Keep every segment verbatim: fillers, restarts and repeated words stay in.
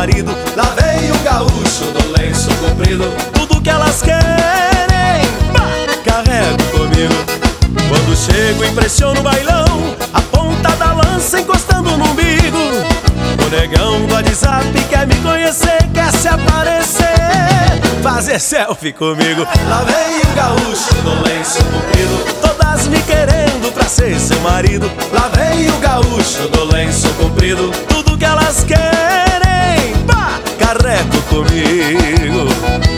marido. Lá vem o gaúcho do lenço comprido. Tudo que elas querem, pá, carrego comigo. Quando chego impressiono o bailão, a ponta da lança encostando no umbigo. O negão do WhatsApp quer me conhecer, quer se aparecer, fazer selfie comigo. Lá vem o gaúcho do lenço comprido, todas me querendo pra ser seu marido. Lá vem o gaúcho do lenço comprido. Tudo que elas querem, pá, carrego comigo.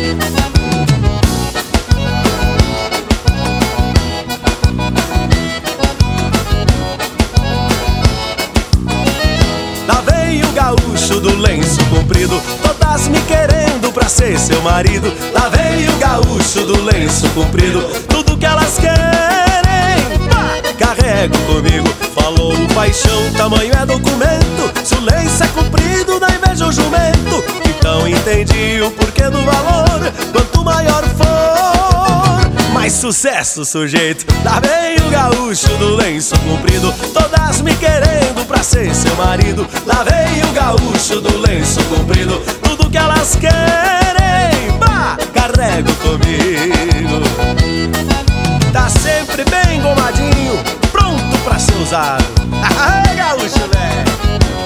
Lá vem o gaúcho do lenço comprido, todas me querendo pra ser seu marido. Lá vem o gaúcho do lenço comprido. Tudo que elas querem, pá, carrego comigo. Falou o paixão, tamanho é documento. Se o lenço é comprido, dá inveja ao jumento. Então entendi o porquê do valor. Quanto maior for, mais sucesso, sujeito. Lá vem o gaúcho do lenço comprido, todas me querendo pra ser seu marido. Lá vem o gaúcho do lenço comprido. Tudo que elas querem, pá, carrego comigo. Tá sempre bem engomadinho, pronto pra ser usado. Ai, gaúcho, velho.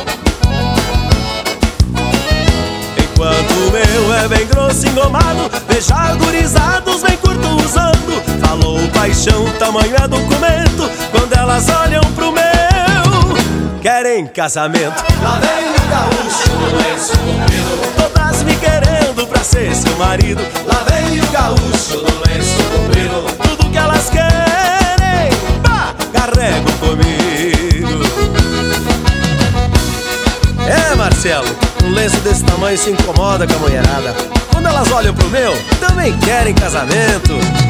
Enquanto o meu é bem grosso e engomado, veja gurizados bem curto usando. Falou paixão, tamanho é documento. Quando elas olham pro meu, querem casamento. Lá vem o gaúcho do lenço comprido, todas me querendo pra ser seu marido. Lá vem o gaúcho do lenço comprido. Tudo que elas querem, pá, carrego comigo. É, Marcelo, um lenço desse tamanho se incomoda com a mulherada. Quando elas olham pro meu, também querem casamento.